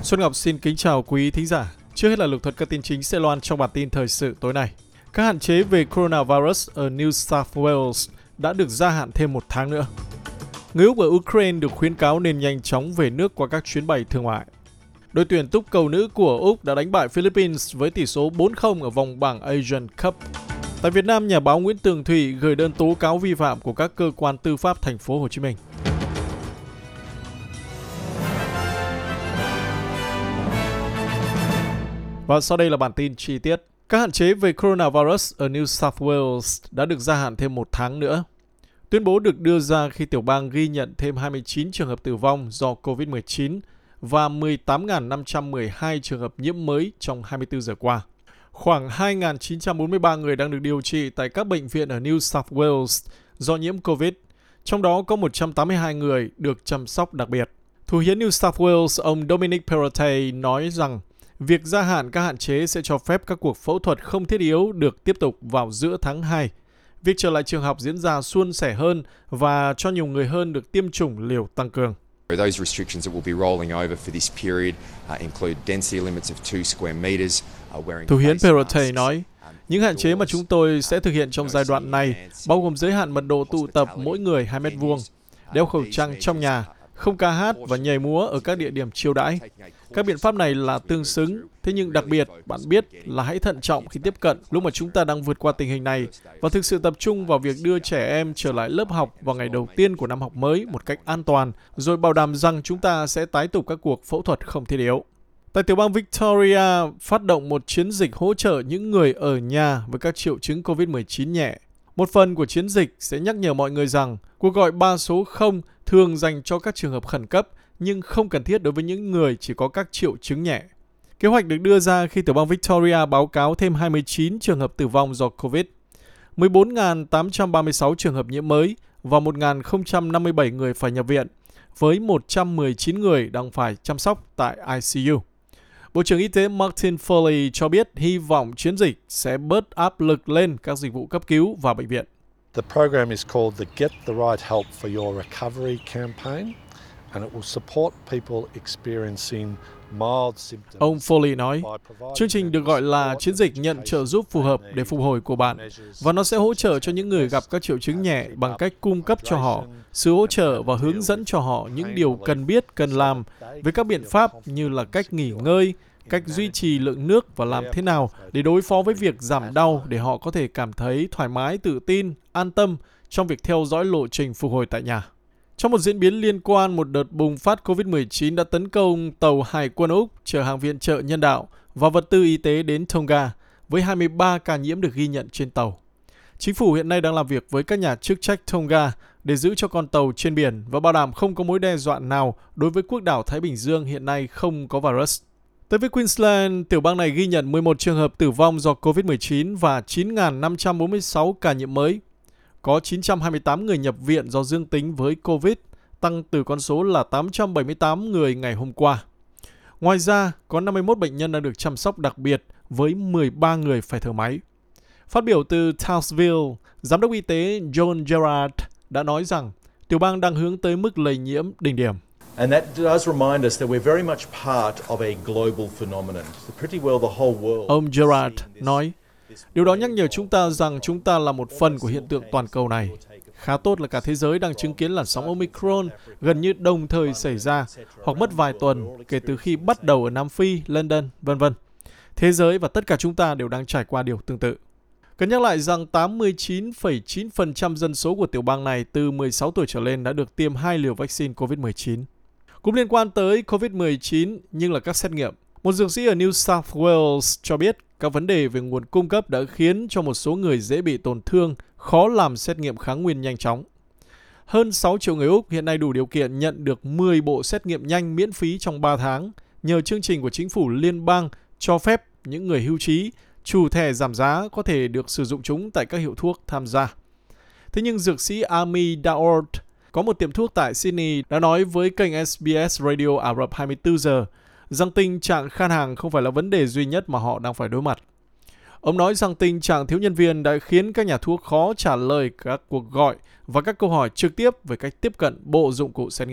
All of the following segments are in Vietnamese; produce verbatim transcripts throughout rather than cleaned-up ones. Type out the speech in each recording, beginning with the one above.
Xuân Ngọc xin kính chào quý thính giả. Trước hết là lược thuật các tin chính sẽ loan trong bản tin thời sự tối nay. Các hạn chế về coronavirus ở New South Wales đã được gia hạn thêm một tháng nữa. Người Úc ở Ukraine được khuyến cáo nên nhanh chóng về nước qua các chuyến bay thương mại. Đội tuyển túc cầu nữ của Úc đã đánh bại Philippines với tỷ số bốn không ở vòng bảng Asian Cup. Tại Việt Nam, nhà báo Nguyễn Tường Thụy gửi đơn tố cáo vi phạm của các cơ quan tư pháp thành phố Hồ Chí Minh. Và sau đây là bản tin chi tiết. Các hạn chế về coronavirus ở New South Wales đã được gia hạn thêm một tháng nữa. Tuyên bố được đưa ra khi tiểu bang ghi nhận thêm hai mươi chín trường hợp tử vong do covid mười chín và mười tám nghìn năm trăm mười hai trường hợp nhiễm mới trong hai mươi tư giờ qua. Khoảng hai nghìn chín trăm bốn mươi ba người đang được điều trị tại các bệnh viện ở New South Wales do nhiễm Covid, trong đó có một trăm tám mươi hai người được chăm sóc đặc biệt. Thủ hiến New South Wales ông Dominic Perrottet nói rằng việc gia hạn các hạn chế sẽ cho phép các cuộc phẫu thuật không thiết yếu được tiếp tục vào giữa tháng hai. Việc trở lại trường học diễn ra suôn sẻ hơn và cho nhiều người hơn được tiêm chủng liều tăng cường. Those restrictions that will be rolling over for this period uh, include density limits of two square meters, uh, wearing Thủ hiến face Perrottet masks. nói, những hạn chế mà chúng tôi sẽ thực hiện trong giai đoạn này bao gồm giới hạn mật độ tụ tập mỗi người hai mét vuông, đeo khẩu trang trong nhà, không ca hát và nhảy múa ở các địa điểm chiêu đãi. Các biện pháp này là tương xứng, thế nhưng đặc biệt bạn biết là hãy thận trọng khi tiếp cận lúc mà chúng ta đang vượt qua tình hình này và thực sự tập trung vào việc đưa trẻ em trở lại lớp học vào ngày đầu tiên của năm học mới một cách an toàn, rồi bảo đảm rằng chúng ta sẽ tái tục các cuộc phẫu thuật không thiết yếu. Tại tiểu bang Victoria, phát động một chiến dịch hỗ trợ những người ở nhà với các triệu chứng covid mười chín nhẹ. Một phần của chiến dịch sẽ nhắc nhở mọi người rằng cuộc gọi ba số không thường dành cho các trường hợp khẩn cấp, nhưng không cần thiết đối với những người chỉ có các triệu chứng nhẹ. Kế hoạch được đưa ra khi tiểu bang Victoria báo cáo thêm hai mươi chín trường hợp tử vong do Covid, mười bốn nghìn tám trăm ba mươi sáu trường hợp nhiễm mới và một nghìn không trăm năm mươi bảy người phải nhập viện, với một trăm mười chín người đang phải chăm sóc tại I C U. Bộ trưởng Y tế Martin Foley cho biết hy vọng chiến dịch sẽ bớt áp lực lên các dịch vụ cấp cứu và bệnh viện. The program is called the Get the Right Help for Your Recovery campaign, and it will support people experiencing mild symptoms. Ông Foley nói, chương trình được gọi là chiến dịch nhận trợ giúp phù hợp để phục hồi của bạn, và nó sẽ hỗ trợ cho những người gặp các triệu chứng nhẹ bằng cách cung cấp cho họ sự hỗ trợ và hướng dẫn cho họ những điều cần biết, cần làm với các biện pháp như là cách nghỉ ngơi, cách duy trì lượng nước và làm thế nào để đối phó với việc giảm đau để họ có thể cảm thấy thoải mái, tự tin, an tâm trong việc theo dõi lộ trình phục hồi tại nhà. Trong một diễn biến liên quan, một đợt bùng phát covid mười chín đã tấn công tàu Hải quân Úc chở hàng viện trợ nhân đạo và vật tư y tế đến Tonga, với hai mươi ba ca nhiễm được ghi nhận trên tàu. Chính phủ hiện nay đang làm việc với các nhà chức trách Tonga để giữ cho con tàu trên biển và bảo đảm không có mối đe dọa nào đối với quốc đảo Thái Bình Dương hiện nay không có virus. Tới với Queensland, tiểu bang này ghi nhận mười một trường hợp tử vong do covid mười chín và chín nghìn năm trăm bốn mươi sáu ca nhiễm mới. Có chín trăm hai mươi tám người nhập viện do dương tính với Covid, tăng từ con số là tám trăm bảy mươi tám người ngày hôm qua. Ngoài ra, có năm mươi mốt bệnh nhân đang được chăm sóc đặc biệt với mười ba người phải thở máy. Phát biểu từ Townsville, Giám đốc y tế John Gerard đã nói rằng tiểu bang đang hướng tới mức lây nhiễm đỉnh điểm. And that does remind us that we're very much part of a global phenomenon. Pretty well the whole world. Ông Gerard nói, điều đó nhắc nhở chúng ta rằng chúng ta là một phần của hiện tượng toàn cầu này. Khá tốt là cả thế giới đang chứng kiến làn sóng Omicron gần như đồng thời xảy ra hoặc mất vài tuần kể từ khi bắt đầu ở Nam Phi, London, vân vân. Thế giới và tất cả chúng ta đều đang trải qua điều tương tự. Cần nhắc lại rằng tám mươi chín phẩy chín phần trăm dân số của tiểu bang này từ mười sáu tuổi trở lên đã được tiêm hai liều vaccine covid mười chín. Cũng liên quan tới covid mười chín nhưng là các xét nghiệm, một dược sĩ ở New South Wales cho biết các vấn đề về nguồn cung cấp đã khiến cho một số người dễ bị tổn thương, khó làm xét nghiệm kháng nguyên nhanh chóng. Hơn sáu triệu người Úc hiện nay đủ điều kiện nhận được mười bộ xét nghiệm nhanh miễn phí trong ba tháng nhờ chương trình của chính phủ liên bang cho phép những người hưu trí, chủ thẻ giảm giá có thể được sử dụng chúng tại các hiệu thuốc tham gia. Thế nhưng dược sĩ Amy Daord có một tiệm thuốc tại Sydney đã nói với kênh S B S Radio Ả Rập hai mươi tư giờ rằng tình trạng khan hàng không phải là vấn đề duy nhất mà họ đang phải đối mặt. Ông nói rằng tình trạng thiếu nhân viên đã khiến các nhà thuốc khó trả lời các cuộc gọi và các câu hỏi trực tiếp về cách tiếp cận bộ dụng cụ xét nghiệm.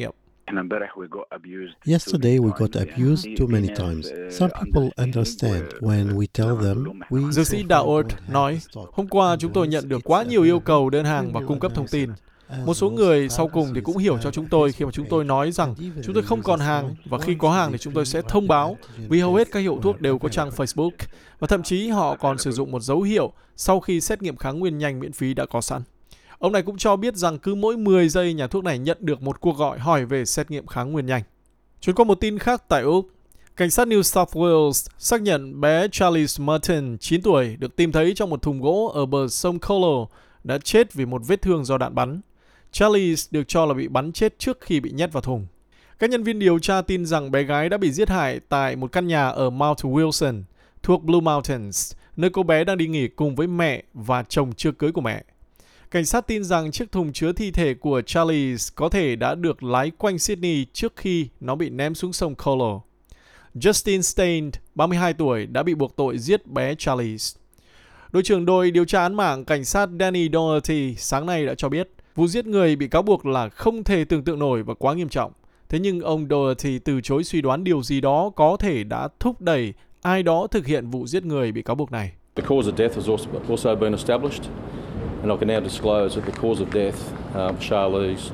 Yesterday we got abused too many times. Some people understand when we tell them we... Dược sĩ Daoud nói, hôm qua chúng tôi nhận được quá nhiều yêu cầu đơn hàng và cung cấp thông tin. Một số người sau cùng thì cũng hiểu cho chúng tôi khi mà chúng tôi nói rằng chúng tôi không còn hàng và khi có hàng thì chúng tôi sẽ thông báo, vì hầu hết các hiệu thuốc đều có trang Facebook và thậm chí họ còn sử dụng một dấu hiệu sau khi xét nghiệm kháng nguyên nhanh miễn phí đã có sẵn. Ông này cũng cho biết rằng cứ mỗi mười giây nhà thuốc này nhận được một cuộc gọi hỏi về xét nghiệm kháng nguyên nhanh. Chuyển qua một tin khác tại Úc, cảnh sát New South Wales xác nhận bé Charles Merton, chín tuổi, được tìm thấy trong một thùng gỗ ở bờ sông Colo đã chết vì một vết thương do đạn bắn. Charles được cho là bị bắn chết trước khi bị nhét vào thùng. Các nhân viên điều tra tin rằng bé gái đã bị giết hại tại một căn nhà ở Mount Wilson, thuộc Blue Mountains, nơi cô bé đang đi nghỉ cùng với mẹ và chồng chưa cưới của mẹ. Cảnh sát tin rằng chiếc thùng chứa thi thể của Charles có thể đã được lái quanh Sydney trước khi nó bị ném xuống sông Colo. Justin Stein, ba mươi hai tuổi, đã bị buộc tội giết bé Charles. Đội trưởng đội điều tra án mạng cảnh sát Danny Doherty sáng nay đã cho biết vụ giết người bị cáo buộc là không thể tưởng tượng nổi và quá nghiêm trọng. Thế nhưng ông Doherty từ chối suy đoán điều gì đó có thể đã thúc đẩy ai đó thực hiện vụ giết người bị cáo buộc này. The cause of death has also been established, and I can now disclose that the cause of death of Charlize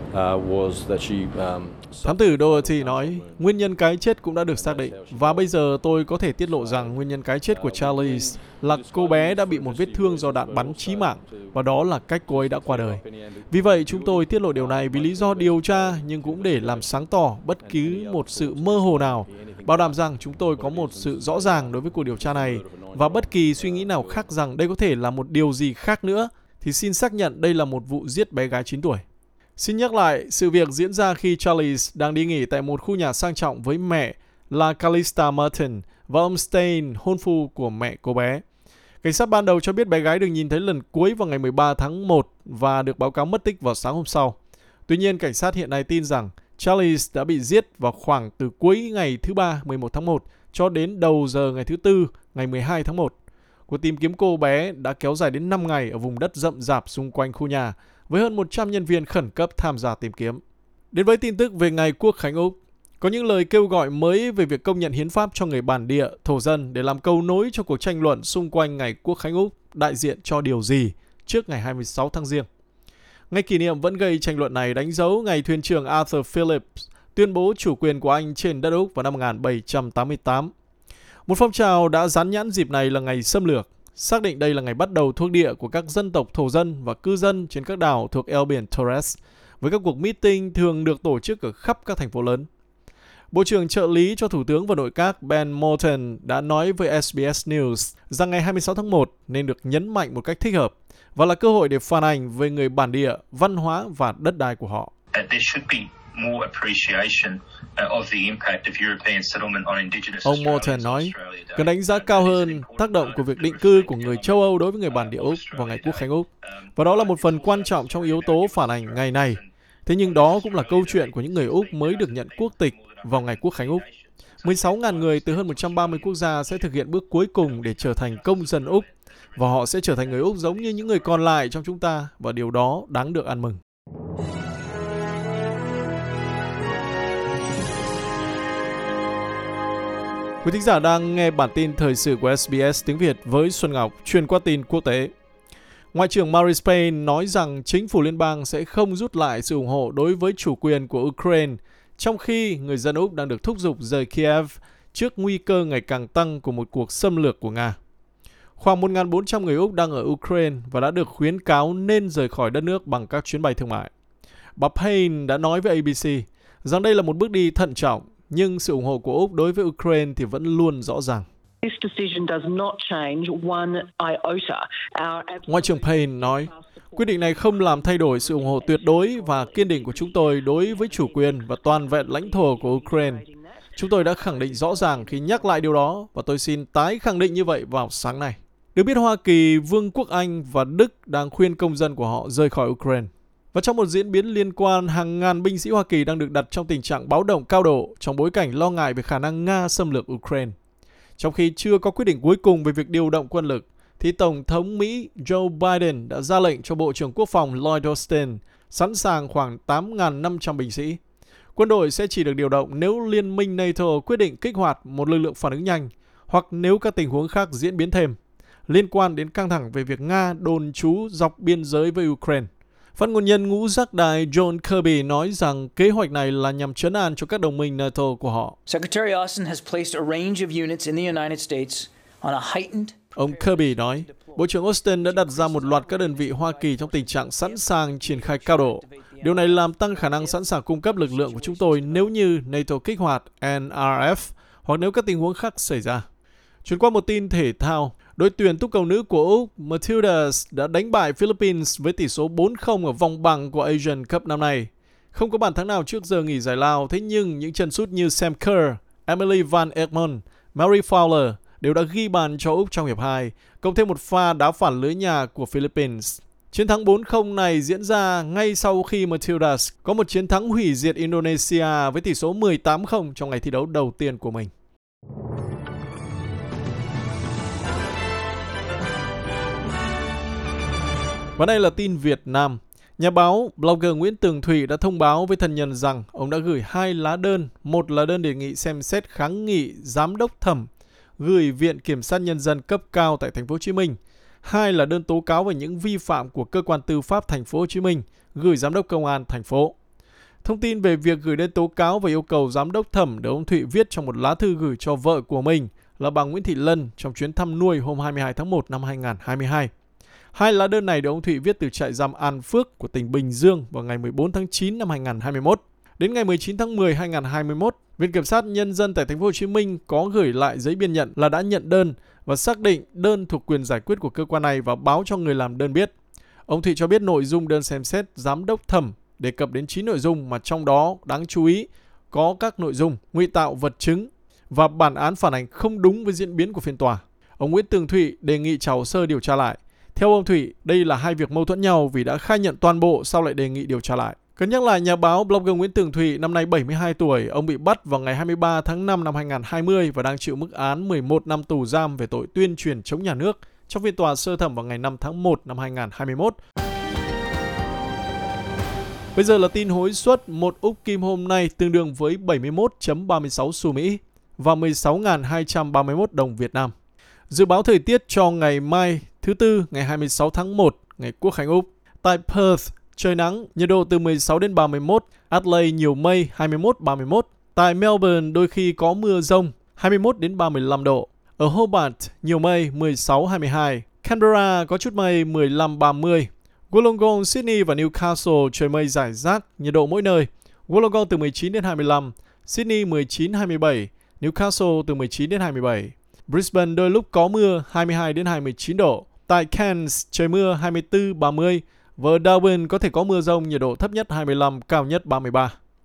was that she. Thám tử Doherty nói, nguyên nhân cái chết cũng đã được xác định, và bây giờ tôi có thể tiết lộ rằng nguyên nhân cái chết của Charlize là cô bé đã bị một vết thương do đạn bắn chí mạng, và đó là cách cô ấy đã qua đời. Vì vậy, chúng tôi tiết lộ điều này vì lý do điều tra, nhưng cũng để làm sáng tỏ bất cứ một sự mơ hồ nào, bảo đảm rằng chúng tôi có một sự rõ ràng đối với cuộc điều tra này, và bất kỳ suy nghĩ nào khác rằng đây có thể là một điều gì khác nữa, thì xin xác nhận đây là một vụ giết bé gái chín tuổi. Xin nhắc lại, sự việc diễn ra khi Charles đang đi nghỉ tại một khu nhà sang trọng với mẹ là Calista Merton và ông Stein, hôn phu của mẹ cô bé. Cảnh sát ban đầu cho biết bé gái được nhìn thấy lần cuối vào ngày mười ba tháng một và được báo cáo mất tích vào sáng hôm sau. Tuy nhiên, cảnh sát hiện nay tin rằng Charles đã bị giết vào khoảng từ cuối ngày thứ ba mười một tháng một cho đến đầu giờ ngày thứ tư ngày mười hai tháng một. Cuộc tìm kiếm cô bé đã kéo dài đến năm ngày ở vùng đất rậm rạp xung quanh khu nhà, với hơn một trăm nhân viên khẩn cấp tham gia tìm kiếm. Đến với tin tức về ngày Quốc khánh Úc, có những lời kêu gọi mới về việc công nhận hiến pháp cho người bản địa, thổ dân để làm cầu nối cho cuộc tranh luận xung quanh ngày Quốc khánh Úc đại diện cho điều gì trước ngày hai mươi sáu tháng Giêng. Ngày kỷ niệm vẫn gây tranh luận này đánh dấu ngày thuyền trưởng Arthur Phillip tuyên bố chủ quyền của Anh trên đất Úc vào năm một nghìn bảy trăm tám mươi tám. Một phong trào đã dán nhãn dịp này là ngày xâm lược, xác định đây là ngày bắt đầu thuộc địa của các dân tộc thổ dân và cư dân trên các đảo thuộc eo biển Torres, với các cuộc meeting thường được tổ chức ở khắp các thành phố lớn. Bộ trưởng trợ lý cho Thủ tướng và Nội các Ben Moulton đã nói với ét bê ét News rằng ngày hai mươi sáu tháng một nên được nhấn mạnh một cách thích hợp và là cơ hội để phản ảnh về người bản địa, văn hóa và đất đai của họ. Ông Moulton nói, cần đánh giá cao hơn tác động của việc định cư của người châu Âu đối với người bản địa Úc vào ngày Quốc khánh Úc, và đó là một phần quan trọng trong yếu tố phản ảnh ngày này. Thế nhưng đó cũng là câu chuyện của những người Úc mới được nhận quốc tịch vào ngày Quốc khánh Úc. mười sáu nghìn người từ hơn một trăm ba mươi quốc gia sẽ thực hiện bước cuối cùng để trở thành công dân Úc, và họ sẽ trở thành người Úc giống như những người còn lại trong chúng ta, và điều đó đáng được ăn mừng. Quý thính giả đang nghe bản tin thời sự của ét bê ét tiếng Việt với Xuân Ngọc, truyền qua tin quốc tế. Ngoại trưởng Marise Payne nói rằng chính phủ liên bang sẽ không rút lại sự ủng hộ đối với chủ quyền của Ukraine, trong khi người dân Úc đang được thúc giục rời Kiev trước nguy cơ ngày càng tăng của một cuộc xâm lược của Nga. Khoảng một nghìn bốn trăm người Úc đang ở Ukraine và đã được khuyến cáo nên rời khỏi đất nước bằng các chuyến bay thương mại. Bà Payne đã nói với a bê xê rằng đây là một bước đi thận trọng, nhưng sự ủng hộ của Úc đối với Ukraine thì vẫn luôn rõ ràng. Ngoại trưởng Payne nói, quyết định này không làm thay đổi sự ủng hộ tuyệt đối và kiên định của chúng tôi đối với chủ quyền và toàn vẹn lãnh thổ của Ukraine. Chúng tôi đã khẳng định rõ ràng khi nhắc lại điều đó, và tôi xin tái khẳng định như vậy vào sáng nay. Được biết, Hoa Kỳ, Vương quốc Anh và Đức đang khuyên công dân của họ rời khỏi Ukraine. Và trong một diễn biến liên quan, hàng ngàn binh sĩ Hoa Kỳ đang được đặt trong tình trạng báo động cao độ trong bối cảnh lo ngại về khả năng Nga xâm lược Ukraine. Trong khi chưa có quyết định cuối cùng về việc điều động quân lực, thì Tổng thống Mỹ Joe Biden đã ra lệnh cho Bộ trưởng Quốc phòng Lloyd Austin sẵn sàng khoảng tám nghìn năm trăm binh sĩ. Quân đội sẽ chỉ được điều động nếu Liên minh NATO quyết định kích hoạt một lực lượng phản ứng nhanh, hoặc nếu các tình huống khác diễn biến thêm, liên quan đến căng thẳng về việc Nga đồn trú dọc biên giới với Ukraine. Phát ngôn nhân ngũ giác đài John Kirby nói rằng kế hoạch này là nhằm trấn an cho các đồng minh NATO của họ. Secretary Austin has placed a range of units in the United States on a heightened. Ông Kirby nói, Bộ trưởng Austin đã đặt ra một loạt các đơn vị Hoa Kỳ trong tình trạng sẵn sàng triển khai cao độ. Điều này làm tăng khả năng sẵn sàng cung cấp lực lượng của chúng tôi nếu như NATO kích hoạt N R F hoặc nếu các tình huống khác xảy ra. Chuyển qua một tin thể thao, đội tuyển túc cầu nữ của Úc Matildas đã đánh bại Philippines với tỷ số bốn không ở vòng bảng của Asian Cup năm nay. Không có bàn thắng nào trước giờ nghỉ giải lao, thế nhưng những chân sút như Sam Kerr, Emily Van Egmond, Mary Fowler đều đã ghi bàn cho Úc trong hiệp hai, cộng thêm một pha đá phản lưới nhà của Philippines. Chiến thắng bốn không này diễn ra ngay sau khi Matildas có một chiến thắng hủy diệt Indonesia với tỷ số mười tám không trong ngày thi đấu đầu tiên của mình. Và đây là tin Việt Nam. Nhà báo, blogger Nguyễn Tường Thụy đã thông báo với thân nhân rằng ông đã gửi hai lá đơn, một là đơn đề nghị xem xét kháng nghị giám đốc thẩm gửi Viện Kiểm sát Nhân dân cấp cao tại Thành phố Hồ Chí Minh, hai là đơn tố cáo về những vi phạm của cơ quan tư pháp Thành phố Hồ Chí Minh gửi giám đốc công an thành phố. Thông tin về việc gửi đơn tố cáo và yêu cầu giám đốc thẩm được ông Thụy viết trong một lá thư gửi cho vợ của mình là bà Nguyễn Thị Lân trong chuyến thăm nuôi hôm hai mươi hai tháng một năm hai nghìn không trăm hai mươi hai. Hai lá đơn này được ông Thụy viết từ trại giam An Phước của tỉnh Bình Dương vào ngày mười bốn tháng chín năm hai nghìn không trăm hai mươi mốt. Đến ngày mười chín tháng mười năm hai nghìn không trăm hai mươi mốt, Viện Kiểm sát Nhân dân tại Thành phố Hồ Chí Minh có gửi lại giấy biên nhận là đã nhận đơn và xác định đơn thuộc quyền giải quyết của cơ quan này và báo cho người làm đơn biết. Ông Thụy cho biết nội dung đơn xem xét giám đốc thẩm đề cập đến chín nội dung mà trong đó đáng chú ý có các nội dung ngụy tạo vật chứng và bản án phản ánh không đúng với diễn biến của phiên tòa. Ông Nguyễn Tường Thụy đề nghị trả hồ sơ điều tra lại. Theo ông Thụy, đây là hai việc mâu thuẫn nhau vì đã khai nhận toàn bộ sau lại đề nghị điều tra lại. Cần nhắc lại, nhà báo blogger Nguyễn Tường Thụy năm nay bảy mươi hai tuổi, ông bị bắt vào ngày hai mươi ba tháng năm năm hai nghìn không trăm hai mươi và đang chịu mức án mười một năm tù giam về tội tuyên truyền chống nhà nước trong phiên tòa sơ thẩm vào ngày năm tháng một năm hai nghìn không trăm hai mươi mốt. Bây giờ là tin hối suất, một úc kim hôm nay tương đương với bảy mươi mốt phẩy ba mươi sáu xu Mỹ và mười sáu nghìn hai trăm ba mươi mốt đồng Việt Nam. Dự báo thời tiết cho ngày mai thứ Tư ngày hai mươi sáu tháng một, ngày Quốc khánh Úc. Tại Perth, trời nắng, nhiệt độ từ mười sáu đến ba mươi mốt. Adelaide nhiều mây, hai mươi mốt đến ba mươi mốt. Tại Melbourne đôi khi có mưa rông, hai mươi mốt đến ba mươi lăm độ. Ở Hobart nhiều mây, mười sáu đến hai mươi hai. Canberra có chút mây, mười lăm đến ba mươi. Wollongong, Sydney và Newcastle trời mây rải rác, nhiệt độ mỗi nơi. Wollongong từ mười chín đến hai mươi lăm, Sydney mười chín đến hai mươi bảy, Newcastle từ mười chín đến hai mươi bảy. Brisbane đôi lúc có mưa, hai mươi hai đến hai mươi chín độ. Tại Cairns trời mưa, hai mươi tư đến ba mươi. Và ở Darwin có thể có mưa rông, nhiệt độ thấp nhất hai mươi lăm, cao nhất ba mươi ba.